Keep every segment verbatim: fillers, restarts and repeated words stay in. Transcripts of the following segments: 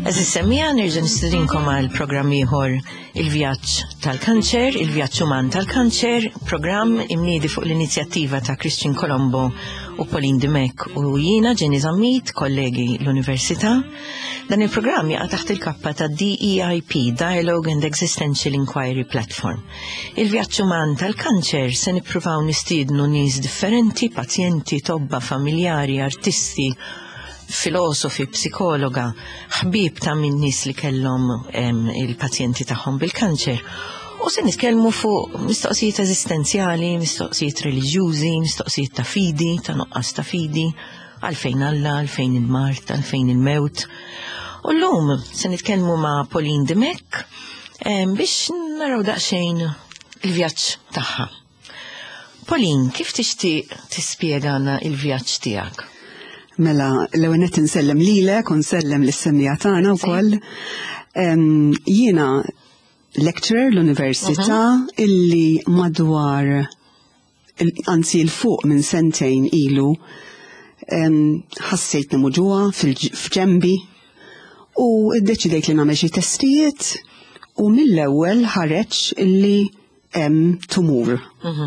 Eżis semmija nerġa' nistidinkom għal programm ieħor il-vjaġġ tal-kanċer, il-vjaġġ uman tal-kanċer, programm imniedi fuq l-inizjattiva ta' Christian Colombo u Pauline Dimek u jiena Jenny Zammit, kollegi l-Università. Dan il-programm jaqa' taħt il-kappa ta' D E I P, Dialogue and Existential Inquiry Platform. Il-vjaġġ uman tal-kanċer se nippruvaw nistiednu nies differenti, pazjenti, tobba, familjari, artisti, filosofi, psikologa, ħbib ta' min nies li kellhom il-pazjenti tagħhom bil-kanċer. U se nitkellmu fuq mistoqsijiet eżistenzjali, mistoqsijiet reliġjużi, mistoqsijiet ta' fidi, ta' nuqqas ta' fidi, għalfejn Alla, għalfejn il-mart, għalfejn il-mewt. U llum se nitkellmu ma' Pauline Dimek biex naraw daqsxejn il-vjaġġ tagħha. Pauline, kif tixtieq tispjegana il-vjaġġ tiegħek? Mela, l-ewenet nsellem lilek u nsellem l-semmija tagħna wkoll. Jiena lecturer l-Università illi madwar anzi l-fuq minn sentejn ilu ħassejt nimuġuha f'ġembi u ddeċidejt li nagħmel xi testijiet u mill-ewwel ħareġ illi hemm tumur.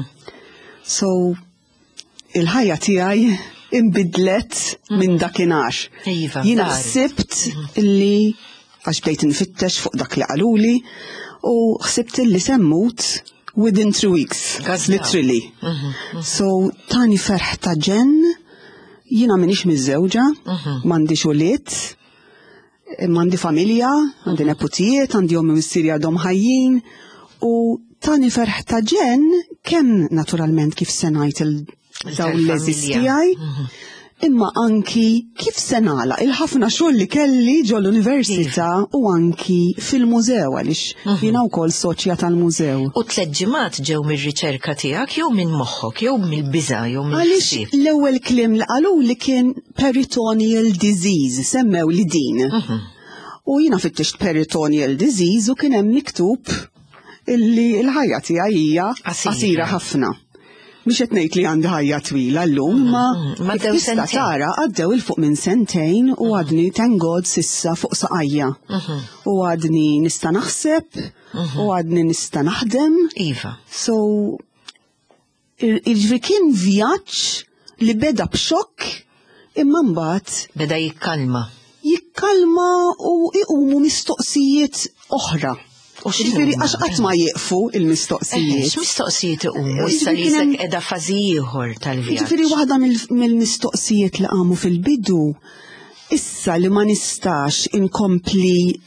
So il-ħajja tiegħi imbidlet minn dakinhar. Jiena ħsibt illi għax bdejt nfittex fuq dak li qaluli u ħsibt illi semmut within three weeks, literally. So tani ferħ ta' ġen, jiena minix miżżewġa, m'għandix ulied, m'għandi familja, għandi neputijiet, għandi ommi missieri għadhom ħajjin u tani ferħ ta' ġen kemm naturalment kif se ngħid daw l-leżis tiegħi, imma anki kif se nagħlaq il-ħafna xogħol li kelli ġol l-Università u anki fil-mużew għaliex jiena wkoll soċja tal-mużew. U tliet ġimgħat ġew mir-riċerka tiegħek jew minn moħħok, jew mill-biża' jew mill Għaliex l-ewwel kliem li qalu li kien peritoneal disease, semmew li din. U jiena fittixt peritoneal disease u kien hemm miktub illi l-ħajja tiegħi hija qasira ħafna. Mhix qed ngħid li għandi ħajja twila llum, ma tista' tara għaddew il fuq minn sentejn u għadni thank God sissa fuq saqajja. U għadni nista' naħseb u għadni nista' naħdem. Iva. So jiġri kien vjaġġ li beda b'xokk imma mbagħad beda jikkalma. Jikkalma u iqumu mistoqsijiet oħra. Ġifieri għax qatt ma jieqfu il-mistoqsijiet. X'mistoqsijiet iqumu issa li isek qiegħda fażi ieħor tal-vjaġġ. Ġifieri waħda mill-mistoqsijiet li qamu fil-bidu issa li ma nistax inkompli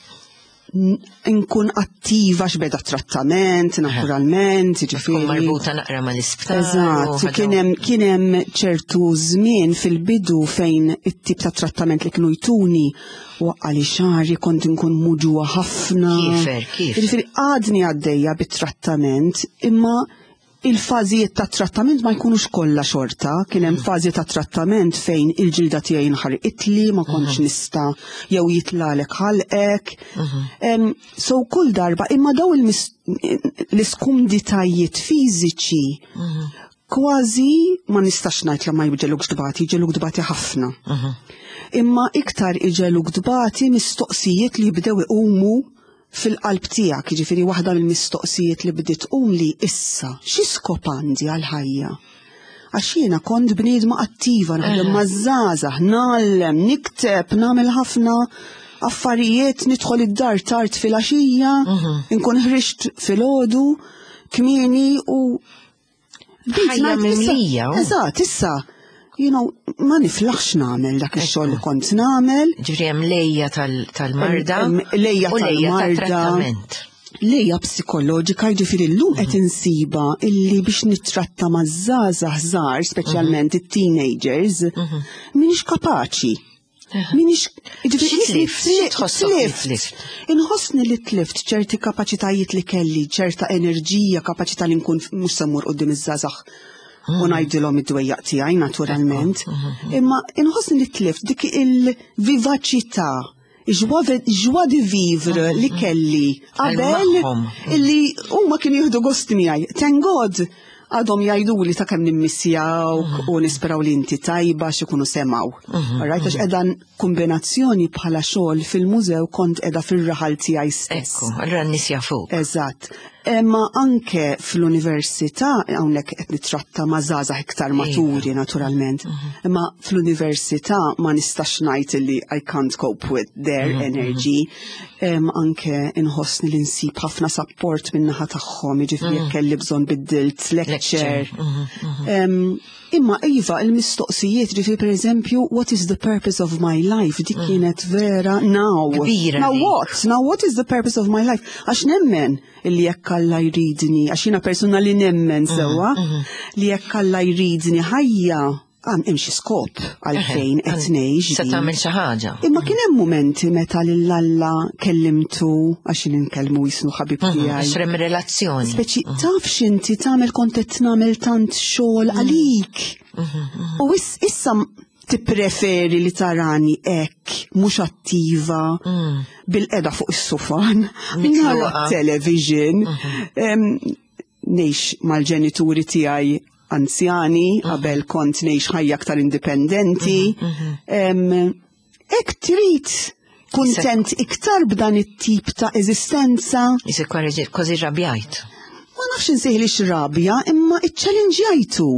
nkun attiva x'beda trattament, naturalment, ġifieri marbuta naqra mal-isptar. Eżatt, kien hemm kien hemm ċertu żmien fil-bidu fejn it-tip ta' trattament li kienu jtuni waqqa li xari kont nkun muġuwa ħafna. Kifer, kif? Ġifieri għadni għaddejja bit-trattament, imma il-fażijiet ta' trattament ma jkunux kollha xorta, kien hemm fażi ta' trattament fejn il-ġilda tiegħi inħarqitli, ma kontx nista' jew jitlalek ħalqek. So kull darba imma daw l-iskumditajiet fiżiċi kważi ma nistax ngħid li ma jġeluk dbati, jġeluk dbati ħafna. Imma iktar iġeluk dbati mistoqsijiet li jibdew iqumu fil-qalb tiegħek, jiġifieri waħda mill-mistoqsijiet li bdiet tqum li issa xi skop għandi għall-ħajja. Għax jiena kont bniedma attiva, naħdem maż-żgħażagħ, nagħllem, nikteb, nagħmel ħafna affarijiet, nidħol id-dar tard fil-għaxija, inkun ħrixt filgħodu, kmieni u ħajja mimlija. Eżatt, issa you know, ma niflaħx nagħmel dak ix-xogħol li kont nagħmel. Ġifieri hemm lejja tal-marda u lejja tat-trattament. Lejja psikoloġika, jiġifieri llum qed insiba illi biex nittratta maż-żgħażagħ żgħar, speċjalment it-teenagers, m'iniex kapaċi. M'iniex tlift. Inħossni li tlift ċerti kapaċitajiet li kelli, ċerta enerġija, kapaċità li nkun mhux se mmur quddiem iż-żgħażagħ u ngħidilhom id-dwejjaq tiegħi naturalment, imma inħossni li tlift dik il-vivaċità, joie de vivre li kelli qabel illi huma kienu jieħdu gost miegħi. Thank God għadhom jgħiduli ta' kemm nimmissjawk u nisperaw li inti tajba x'ikunu semaw. Alright, għax qiegħda kombinazzjoni bħala xogħol fil-mużew kont qiegħda fir-raħal tiegħi stess. Ekku, allura n-nies jafuq. Eżatt. Imma anke fl-università hawnhekk qed nitratta ma' żgħażagħ iktar maturi naturalment. Imma fl-università ma nistax ngħid li I can't cope with their energy. Anke inħossni li nsib ħafna support min-naħa tagħhom, jiġifieri jekk kelli bżonn biddilt lecture. Imma iva il-mistoqsijiet ġifieri pereżempju what is the purpose of my life dik kienet vera now. Now what? Now what is the purpose of my life? Għax nemmen li jekk Alla jridni, għax jiena persuna li nemmen sewwa li jekk Alla jridni ħajja għam hemm xi skop għalfejn qed ngħix. Se tagħmel xi ħaġa. Imma kien hemm mumenti meta lil Alla kellimtu għax inkellmu jisnu ħabib tiegħi. Xrem relazzjoni. Speċi taf x'inti tagħmel kont qed nagħmel tant xogħol għalik. U issa tippreferi li tarani hekk mhux attiva bil-qeda fuq is-sufan nara television ngħix mal-ġenituri tiegħi anzjani qabel kont ngħix ħajja aktar indipendenti hekk trid kuntent iktar b'dan it-tip ta' eżistenza. Isek kważi rabjajt. Ma nafx insejħlix rabja imma iċċalenġjajtu.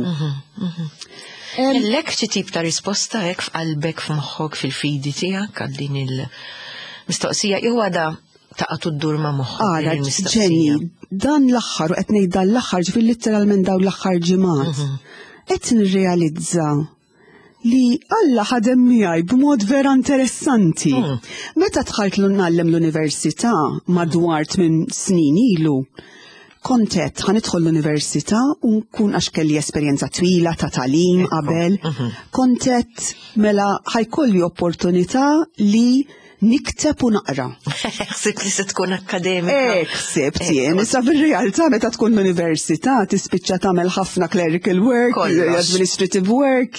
Kellek xi tip ta' risposta hekk f'qalbek f'moħħok fil-fidi tiegħek għal din il-mistoqsija jew għada taqgħu ddur ma' moħħok. Ara Ġenni, dan l-aħħar u qed ngħid dan l-aħħar ġifier litteralment dawn l-aħħar ġimgħat. Qed nirrealizza li Alla ħadem miegħi b'mod vera interessanti. Meta dħalt nagħlem l-università madwar tmien snin ilu, kontet ħanidħol l-università u nkun għax kelli esperjenza twila ta' tagħlim qabel, kontet mela ħajkolli opportunità li nikteb u naqra. Ħsibt li se tkun akademika. Hekk ħsibt jien, issa fir-realtà meta tkun l-università tispiċċa tagħmel ħafna clerical work, administrative work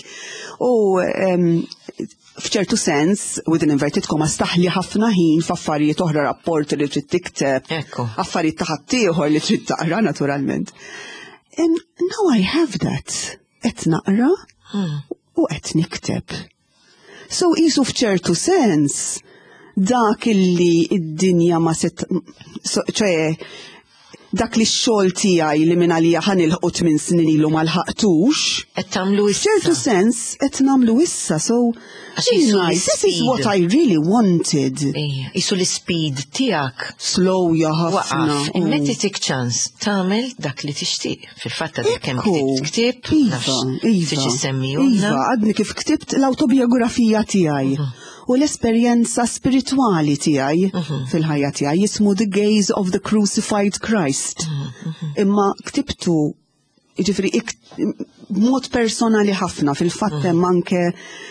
u f'ċertu sens, within inverted commas, staħli ħafna ħin f'affarijiet oħra, rapporti li trid tikteb, affarijiet ta' ħaddieħor li trid taqra naturalment. And now I have that. Qed naqra u qed nikteb. So qisu f'ċertu sens dak illi id-dinja ma set ċoe dak li x-xogħol tiegħi li minn għalija ħanilħqut minn snin ilu ma lħaqtux. Qed tagħmlu issa. F'ċertu sens qed nagħmlu issa, so this is what I really wanted. Isu l-speed tiegħek slowja ħafna. Immetti tik ċans tagħmel dak li tixtieq. Fil-fatt għadek kemm ktibt ktib, tiġi semmijuna. Iva, għadni kif ktibt l-awtobiografija tiegħi. U l-esperjenza spirituali tiegħi fil-ħajja tiegħi jismu The Gaze of the Crucified Christ. Imma ktibtu jiġifieri b'mod personali ħafna fil-fatt hemm anke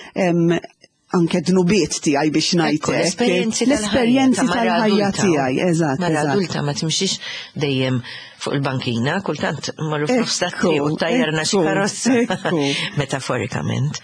anke dnubiet tiegħi biex ngħidlek. L-esperjenzi tal-ħajja tiegħi, eżatt. Mara adulta ma timxix dejjem fuq il-bankina, kultant marru f'nofstat triq u tajjarna xi karozza, metaforikament.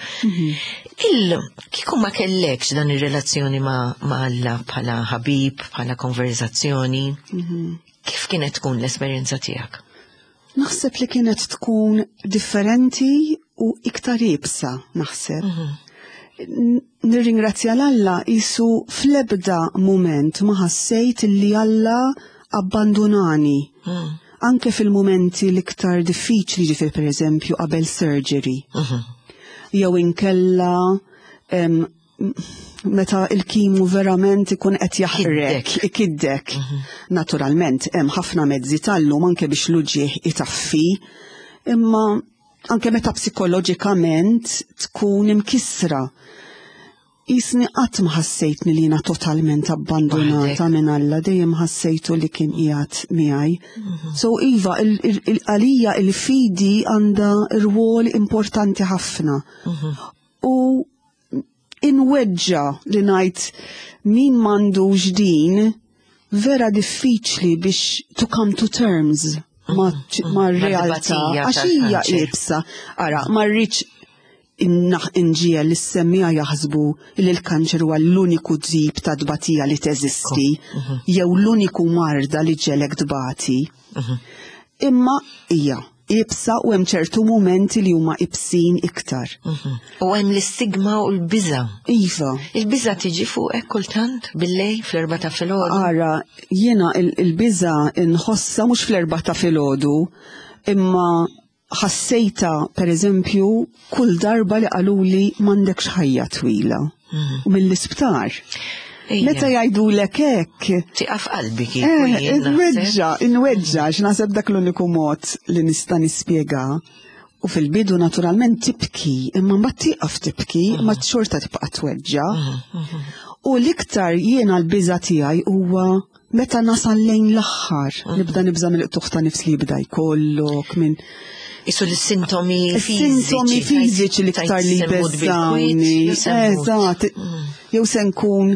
Kieku ma kellekx dan ir-relazzjoni ma' Alla bħala ħabib, bħala konverzazzjoni, kif kienet tkun l-esperjenza tiegħek? Naħseb li kienet tkun differenti u iktar ibsa, naħseb. Nirringrazzja l-Alla isu fl-ebda moment ma ħassejt li Alla abbandonani. Anke fil-momenti l-iktar diffiċli ġifier pereżempju qabel surgery. Jew inkella meta il-kimu verament ikun qed jaħrek, ikiddek. Naturalment hemm ħafna mezzi tal-lum anke biex l-uġieħ itaffi, imma anke meta psikoloġikament tkun imkisra. Isni qatt ma ħassejtni li jiena totalment abbandonata minn Alla, dejjem ħassejtu li kien qiegħed miegħi. So iva, għalija il-fidi għandha rwol importanti ħafna. U inweġġa li ngħid min m'għandux din vera diffiċli biex to come to terms ma' realtà għax hija ibsa. Ara, ma rridx inġiel li s-semmija jaħsbu li l-kanċer huwa l-uniku dzib ta' dbatija li teżisti, jew l-uniku marda li ġelek dbati. Imma hija ibsa u hemm ċertu momenti li huma ibsin iktar. U hemm l-istigma u l-biża. Iva. Il-biża tiġi fuq hekk kultant billej fl-erba' ta' filgħodu. Ara, jiena il-biża inħossa mhux fl-erba' ta' filgħodu, imma ħassejta pereżempju kull darba li qaluli m'għandekx ħajja twila. U mill-isptar. Meta jgħidulek hekk. Tiqaf qalbi kieku jien. Inweġġa, inweġġa, x'naħseb dak l-uniku mod li nista' nispjega. U fil-bidu naturalment tibki, imma mbagħad tieqaf tibki, imma xorta tibqa' tweġġa. U l-iktar jiena l-biża tiegħi huwa meta nasal lejn l-aħħar, nibda nibża mill-qtuħ ta' nifs li jibda jkollok minn Isu l-sintomi fiżiċi. Sintomi fiżiċi li iktar li beżawni. Eżatt. Jew se nkun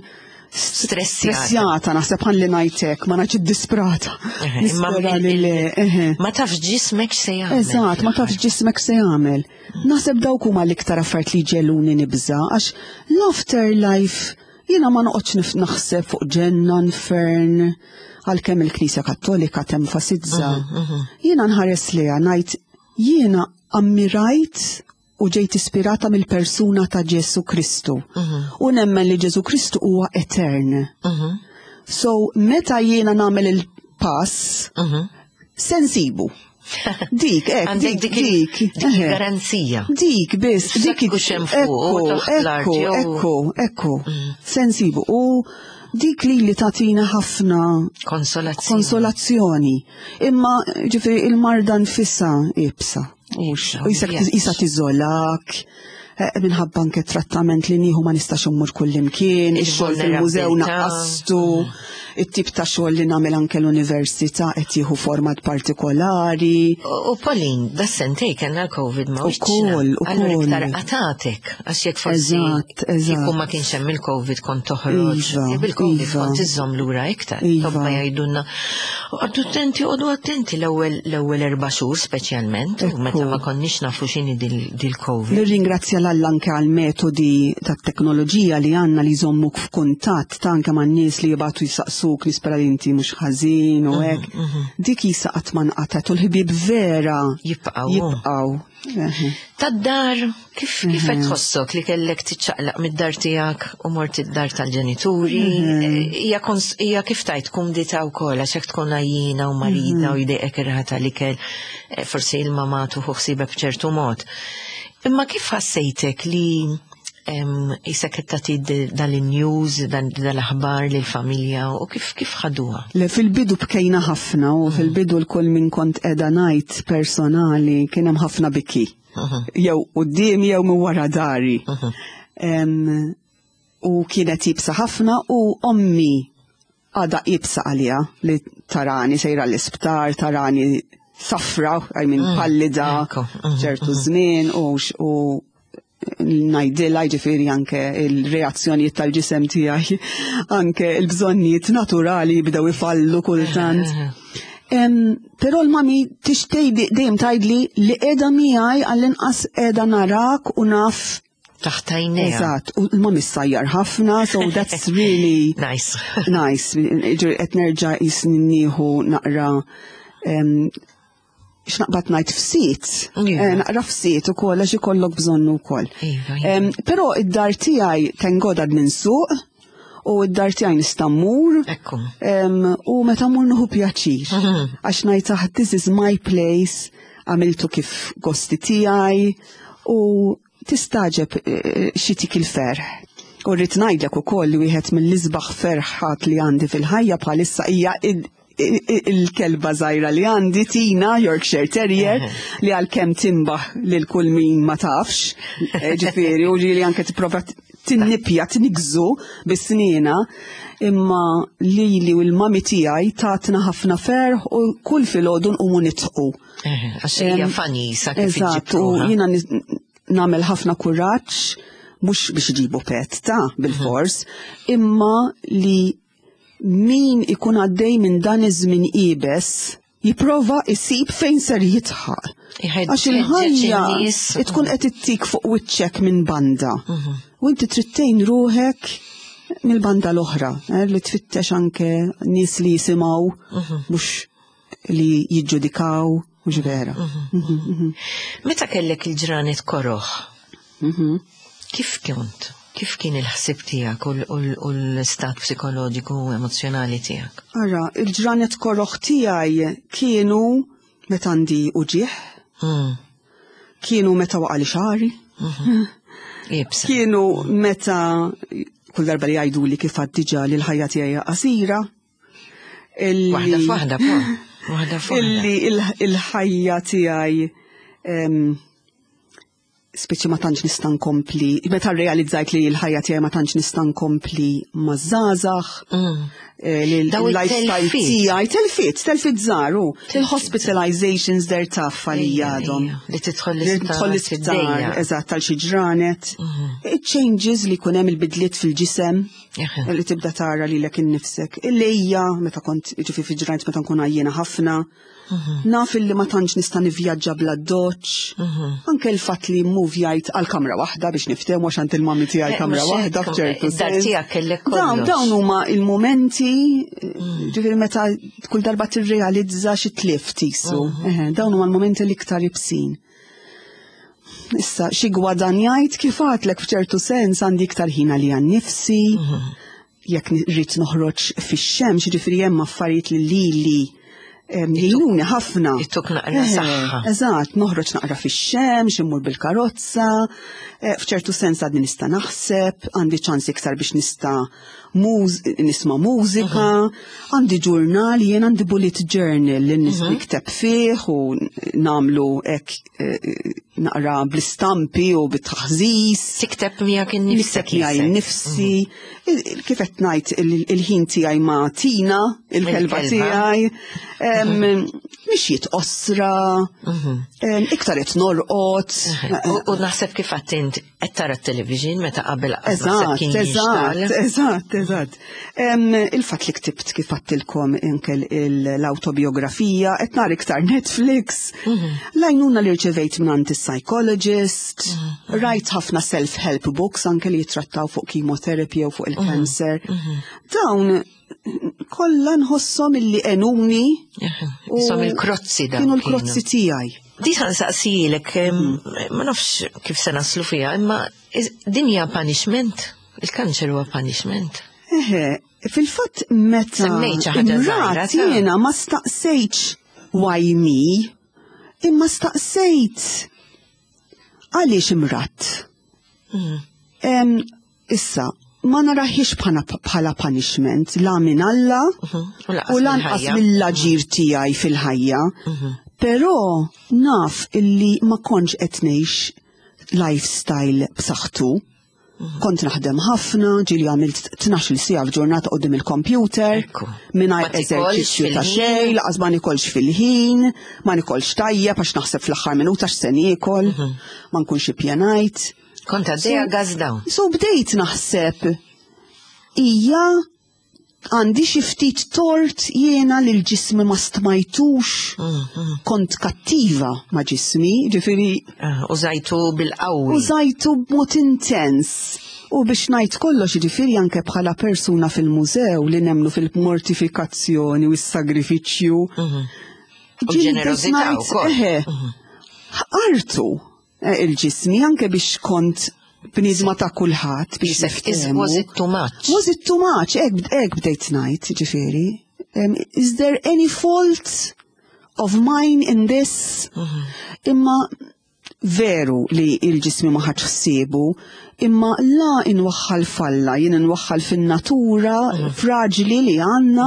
stressjata, naħseb ħan li ngħidlek, ma ngħidx iddisprata. Nispera li le. Ma tafx ġismek se jagħmel. Eżatt, ma tafx ġismek se jagħmel. Naħseb dawk huma l-iktar affarijiet li ġeluni nibża għax l-afterlife jiena ma noqgħodx naħseb fuq ġenna nfern għalkemm il-Knisja Kattolika tenfasizza. Jiena nħares liha ngħid jiena ammirajt u ġejt ispirata mill-persuna ta' Ġesu Kristu. U nemmen li Ġesu Kristu huwa etern. So, meta jiena nagħmel il-pass, se nsibu. Dik, ek, dik, dik. Garanzija. Dik, biss, dik. Ekku, ekku, ekku, ekku. Se nsibu. U dik li li tatina ħafna konsolazzjoni. Imma ġifieri il-marda nfissa ibsa. U jisa tiżolak, minħabba anke trattament li nieħu ma nistax immur kull imkien, ix-xogħol fil-mużew naqqastu, it-tip ta' xogħol li nagħmel anke l-università qed jieħu format partikolari. U Pauline, da sentej kellna l-COVID ma ukoll, ukoll. Iktar qatatek għax jekk forsi kieku ma kienx hemm il-COVID kont toħroġ. Bil-COVID kont iżżomm lura iktar. Tobba jgħidulna għaddu attenti, għaddu attenti l-ewwel erba' xhur speċjalment, u meta ma konniex nafu x'inhi dil-COVID. Nirringrazzja l-anke għal-metodi tat-teknoloġija li għandna li jżommuk f'kuntatt ta' anke man-nies li jibgħatu jisaqsuk nispera li inti mhux ħażin u hekk. Dik jisa qatt ma nqatet u l-ħbieb vera jibqgħu. Jibqgħu. Tad-dar, kif kif qed tħossok li kellek tiċċaqlaq mid-dar tiegħek u mort id-dar tal-ġenituri? Hija kif tajt kumdita wkoll għax hekk tkun għajjina u marida u jdejqek irħata li kell forsi il-mama tuħu ħsiebek b'ċertu mod. Imma kif ħassejtek li jisek tagħti dal-news, dal-aħbar lill-familja u kif kif ħaduha? Le fil-bidu bkejna ħafna u fil-bidu l-kull min kont qiegħda ngħid personali kien hemm ħafna biki. Jew quddiem jew minn wara dari. U kienet jibsa ħafna u ommi għada jibsa għalija li tarani sejra l-isptar, tarani safra, I mean pallida ċertu żmien u najdilla ġifiri anke il-reazzjonijiet tal-ġisem tiegħi, anke il-bżonnijiet naturali jibdew ifallu kultant. Però l-mami tixtej dejjem tgħidli li qiegħda miegħi għall-inqas qiegħda narak u naf taħtajnejha. Eżatt, u l-mami ssajjar ħafna, so that's really nice. Nice. Qed nerġa' jisni nieħu naqra x'naqbad ngħid fsit, naqra fsit ukoll għax ikollok bżonnu wkoll. Però id-dar tiegħi tengodad ninsuq u id-dar tiegħi nista' mmur u meta mmur nieħu pjaċir. Għax ngħid this is my place, għamiltu kif gosti tiegħi u tistaġeb xi tik il-ferħ. U rrid ngħidlek ukoll li wieħed mill-isbaħ ferħat li għandi fil-ħajja bħalissa hija il-kelba żgħira li għandi Tina Yorkshire Terrier li għalkemm timbaħ lil kull min ma tafx, ġifieri u li anke tipprova tinnipja tinigżu bis-sniena, imma lili u l-mami tiegħi tatna ħafna ferħ u kull filgħodu nqumu nitħu. Għax hija fanisa kif Eżatt, u jiena nagħmel ħafna kuraġġ mhux biex iġibu pet ta' bil-fors, imma li min ikun għaddej minn dan iż-żmien qiebes jipprova jsib fejn ser jitħaq. Għax il-ħajja tkun qed ittik fuq wiċċek minn banda. U inti trid tgħin ruħek mill-banda l-oħra, li tfittex anke nies li jisimgħu mhux li jiġġudikaw mhux vera. Meta kellek il-ġranet koroħ, kif kont? Kif kien il-ħsib tiegħek u l-istat psikoloġiku u emozjonali tiegħek? Ara, il-ġranet koroħ tiegħi kienu meta għandi uġieħ, kienu meta waqali xari, kienu meta kull darba li jgħidu li kif għaddiġa li l-ħajja tiegħi qasira. Waħda f'waħda po. Waħda f'waħda. Illi il-ħajja tiegħi speċi ma tantx nista' nkompli, meta rrealizzajt li l-ħajja tiegħi ma tantx nista' nkompli maż-żgħażagħ, l-lifestyle tiegħi telfit, telfit żaru, il-hospitalizations der taf għalija għadhom. Li tidħol l-isptar. Eżatt għal xi ġranet. It-changes li jkun hemm il-bidliet fil-ġisem li tibda tara lilek innifsek. Il-lejja meta kont ġifi fi ġranet meta nkun għajjena ħafna. Naf illi ma tantx nista' nivvjaġġa bla doċċ. Anke l-fatt li mmuvjajt għal kamra waħda biex niftehmu għax għand il-mammi tiegħi kamra waħda f'ċertu sens. Dar tiegħek kellek kollox. Dawn huma il-momenti ġifieri meta kull darba tirrealizza xi tlief tisu. Dawn huma l-momenti l-iktar ibsin. Issa xi gwadanjajt kif għadlek f'ċertu sens għandi iktar ħin għalija nnifsi. Jekk rrid noħroġ fix-xemx, ġifieri hemm affarijiet li lili jgħinuni ħafna. Jittuk naqra saħħa. Eżatt, noħroġ naqra fix-xemx, immur bil-karozza, f'ċertu sens għadni nista' naħseb, għandi ċans iktar biex nista' nisma' mużika, għandi ġurnal, jien għandi bullet journal li nikteb fih u nagħmlu hekk naqra bl-istampi u bit-taħżis. Tikteb miegħek innifsek. Miegħi nnifsi. Kif qed ngħid il-ħin tiegħi ma' Tina, il-kelba tiegħi, mixjiet osra, iktar qed norqod. U naħseb kif qatt int qed tara t-television meta qabel Eżatt, eżatt, eżatt, eżatt. Il-fatt li ktibt kif għattilkom anke l-autobiografija, qed nara iktar Netflix, l-għajnuna li rċevejt minn psychologist, rajt ħafna self-help books anke li jitrattaw fuq chemotherapy u fuq il-cancer. Dawn kollha nħossom illi enuni. Isom il-krozzi dawn. Kienu l-krozzi tiegħi. Di ħansaqsijilek, ma nafx kif se naslu fija, imma din hija punishment. Il-kanċer huwa punishment. Eħe, fil-fatt meta imrat jiena ma staqsejtx why me, imma staqsejt għaliex imrat. Issa, ma naraħiex bħala punishment, la minn Alla u lanqas mill-aġir tiegħi fil-ħajja, però naf illi ma kontx qed ngħix lifestyle b'saħħtu. Kont naħdem ħafna, ġili għamilt tnax-il sija f'ġurnata qudiem il-kompjuter, mingħajr eżerċizzju ta' xejn, laqas ma nikolx fil-ħin, ma nikolx tajjeb għax naħseb fl-aħħar minuta x'se niekol, ma nkunx ippjanajt. Kont għaddejja gazdaw. So bdejt naħseb hija għandi xi ftit tort jiena li l-ġismi ma stmajtux, kont kattiva ma' ġismi, ġifieri. Użajtu bil-qawwi. Użajtu b'mod intens. U biex ngħid kollox ġifieri anke bħala persuna fil-mużew li nemmnu fil-mortifikazzjoni u s-sagrifiċċju. U ġenerożità wkoll. Ħartu il-ġismi anke biex kont b'nidma ta' kulħadd biex niftehmu. Was it too much? Was it too much? Hekk bdejt ngħid, ġifieri. Is there any fault of mine in this? Imma veru li l-ġismi ma ħadx ħsiebu, imma la inwaħħal falla, jien inwaħħal fin-natura fraġli li għandna.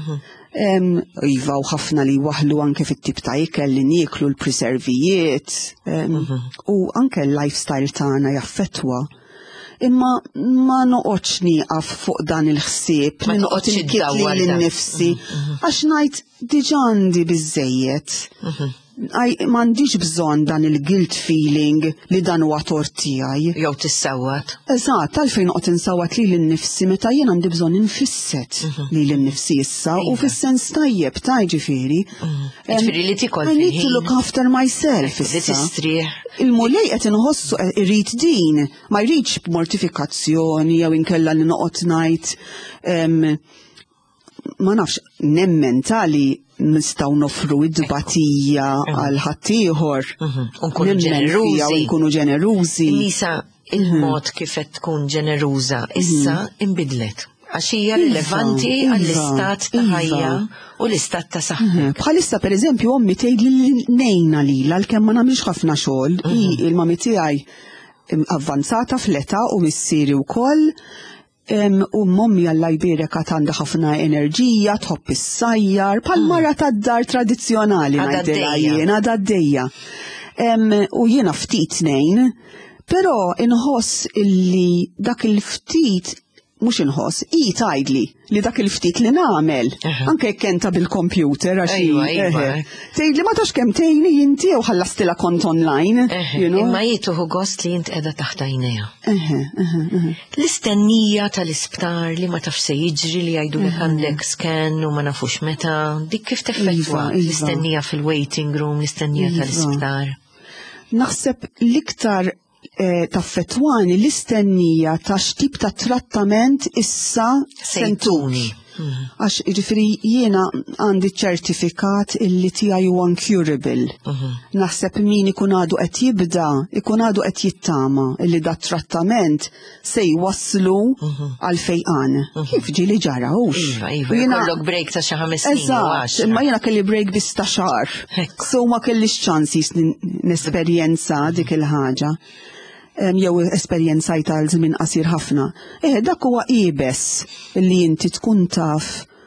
Iva u ħafna li waħlu anke fit-tip ta' ikel li nieklu l-preservijiet u anke l-lifestyle tagħna jaffettwa. Imma ma noqgħodx nieqaf fuq dan il-ħsieb li noqgħod inkitli lin-nifsi għax ngħid diġà għandi biżżejjed. M'għandix bżonn dan il-guilt feeling li dan huwa tort tiegħi. Jew tissawwat. Eżatt, għalfejn noqgħod insawwat lili nnifsi meta jien għandi bżonn infisset lili nnifsi issa u fis-sens tajjeb ta' ġifieri. Ġifieri li tikol I need to look after myself issa. Il-mulej qed inħossu irid din, ma jridx b'mortifikazzjoni jew inkella li noqgħod ngħid ma nafx nemmen tali nistgħu nofru id-dbatija għal ħaddieħor. Unkunu ġenerużi. Nkunu ġenerużi. Lisa, il-mod kif qed tkun ġeneruża issa inbidlet. Għax hija rilevanti għall-istat ta' ħajja u l-istat ta' saħħa. Bħalissa pereżempju ommi tgħid li nejna lilha għalkemm ma nagħmilx ħafna xogħol, il-mami tiegħi avvanzata fl-età u missieri wkoll. U mommi Alla jbierek għad għandha ħafna enerġija, tħobb is-sajjar, bħal mara tad-dar tradizzjonali ngħidilha jien għadha għaddejja. U jiena ftit tnejn, però inħoss illi dak il-ftit mhux inħoss, i tgħidli li dak il-ftit li nagħmel, anke jekk kenta bil-kompjuter għax tgħidli ma tax kemm tgħinni inti jew ħallastilha kont online. Imma jituħu gost li int qiegħda taħt għajnejha. L-istennija tal-isptar li ma tafx se jiġri li jgħidulek għandek scan u ma nafux meta, dik kif teffettwa l-istennija fil-waiting room, l-istennija tal-isptar. Naħseb l-iktar taffettwani l-istennija ta' x'tip ta' trattament issa sentuni. Għax ġifiri jiena għandi ċertifikat illi tiegħi huwa incurable. Naħseb min ikun għadu qed jibda, ikun għadu qed jittama illi dat trattament se jwasslu għal fejqan. Kif ġieli ġara hux. Jkollok break ta' xi ħames snin. Eżatt, imma jiena kelli break biss ta' xahar. So ma kellix ċans nesperjenza dik il-ħaġa. Jew esperjenzajta għal żmien qasir ħafna. Eh, dak huwa qiebes li inti tkun taf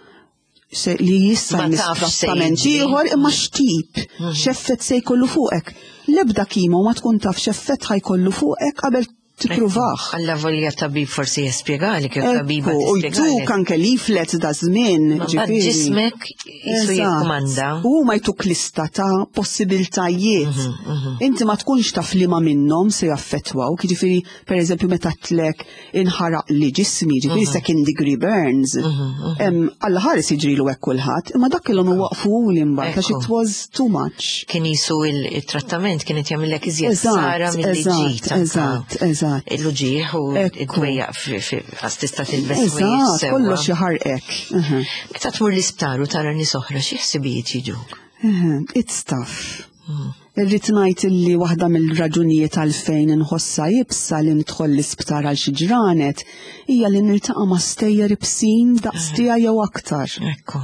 li jista' trattament ieħor imma x'tip x'effett se jkollu fuqek. L-ebda kimo ma tkun taf x'effett ħajkollu fuqek qabel tippruvaħ. Alla volja tabib forsi jespjegali kif tabiba tispjegali. U kanke leaflet da żmien ġifieri. Ġismek jisu jikkomanda. U ma jtuk lista ta' possibiltajiet. Inti ma tkunx taf li ma minnhom se jaffettwaw, ġifieri pereżempju meta tlek inħaraq li ġismi, ġifieri second degree burns. Alla ħares jiġrilu hekk kulħadd, imma dak kellhom iwaqfu li mbagħad għax it was too much. Kien jisu il-trattament kienet jagħmilek iżjed sara mill-liġi. Eżatt, eżatt. Il-luġieħ u id-gwejjaq għastista til-veswi. Eżatt, kollox jaħarqek. Meta tmur l-isptar u tara nies oħra, xi ħsibijiet jiġuk? It's tough. Irrid ngħid illi waħda mill-raġunijiet għalfejn inħossha jibsa li nidħol l-isptar għal xi ġranet hija li niltaqa' ma' stejjer ibsin daqs tiegħi jew aktar. Ekku.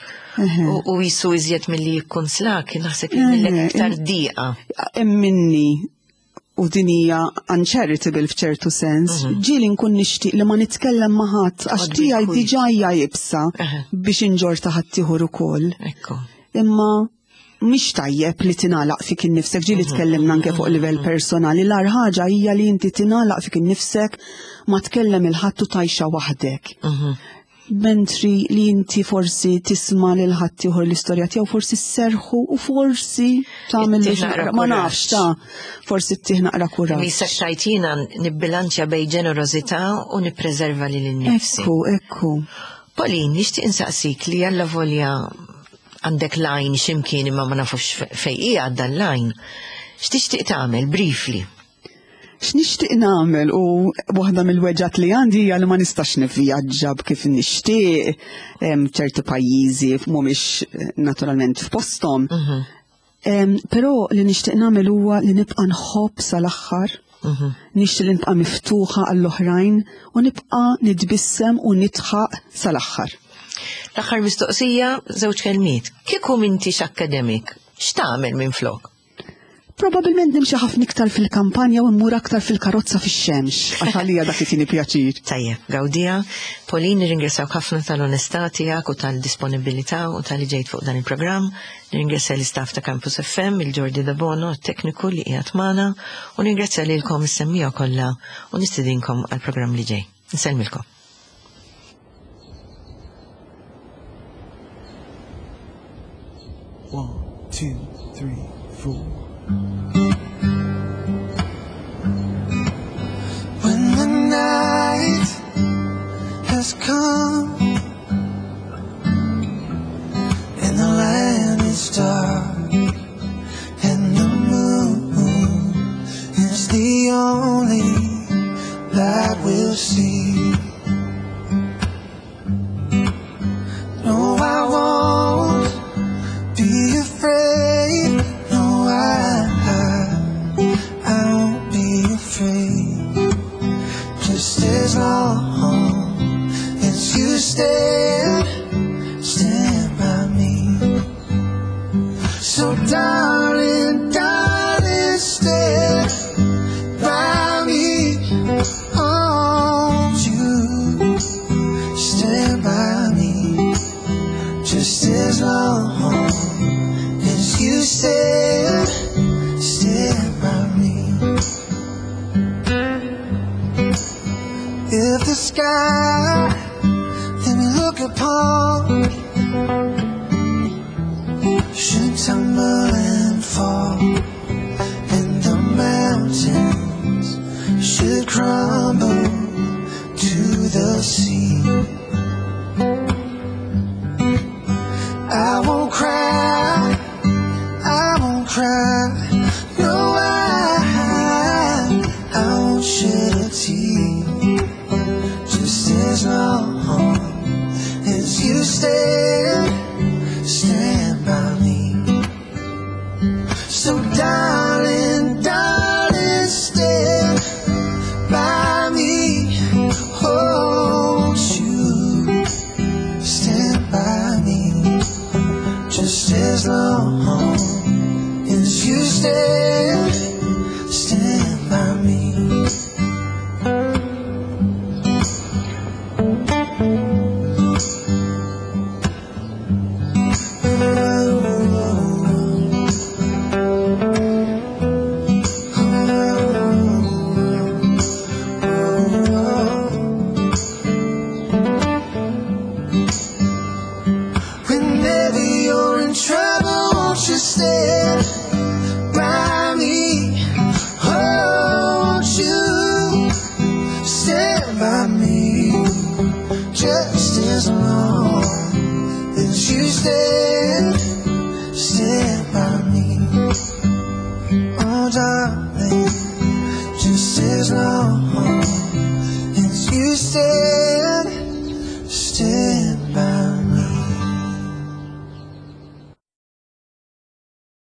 U jisu iżjed milli jkun slak, naħseb jagħmilek iktar dieqa. Hemm minni u dinija uncharitable f'ċertu sens, ġieli nkun nixtieq li ma nitkellem ma' ħadd għax tiegħi diġà hija jibsa biex inġor ta' ħaddieħor ukoll. Imma mhix tajjeb li tingħalaq fik innifsek, ġieli tkellimna anke fuq livell personali, l-ar ħaġa hija li inti tingħalaq fik innifsek ma tkellem il-ħadd u tgħixha waħdek. Mentri li inti forsi tisma' lil ħaddieħor l-istorja tiegħu forsi sserħu u forsi tagħmel ma nafx ta' forsi ttieħ naqra kuraġġ. Misa tajt jiena nibbilanċja bejn ġenerożità u nippreserva lil innifsi. Ekku, ekku. Pauline, nixtieq insaqsik li alla volja għandek lajn x'imkien imma ma nafux fejn hija għadda l-lajn. X'tixtieq tagħmel briefly? X'nixtieq nagħmel u waħda mill-weġġat li għandi hija li ma nistax nivvjaġġa kif nixtieq ċerti pajjiżi mhumiex naturalment f'posthom. Però li nixtieq nagħmel huwa li nibqa' nħobb sal-aħħar. Nixtieq li nibqa' miftuħa għall-oħrajn u nibqa' nitbissem u nitħaq sal-aħħar. L-aħħar mistoqsija żewġ kelmiet. Kieku m'inti x'akademik, x'tagħmel minflok? Probabilment nimxi ħafna iktar fil-kampanja u mmur aktar fil-karozza fix-xemx, għax għalija dak ifini pjaċir. Tajjeb, gawdija, Pauline nirringrazzjak ħafna tal-onestà tiegħek u tal-disponibilità u tal-li ġejt fuq dan il-programm. Nirringrazzja l-istaff ta' Campus F M, il-Jordi Dabono, t-tekniku li qiegħed magħna, u nirringrazzja lilkom is-semmija kollha u nistidinkom għall-programm li ġej. Nsellmilkom. One, two, three, four. When the night has come and the land is dark and the moon is the only light we'll see, no the sea. I won't cry, I won't cry, no I, I won't shed a tear, just as long as you stand, stand by me. So darling, darling, stand by me, oh, won't you stand by me, just as long as you stand, stand by me. Whenever you're in trouble, won't you stand by me? Oh, won't you stand by me, just as long as you stand, stand by me. Oh, darling, just as long as you stand.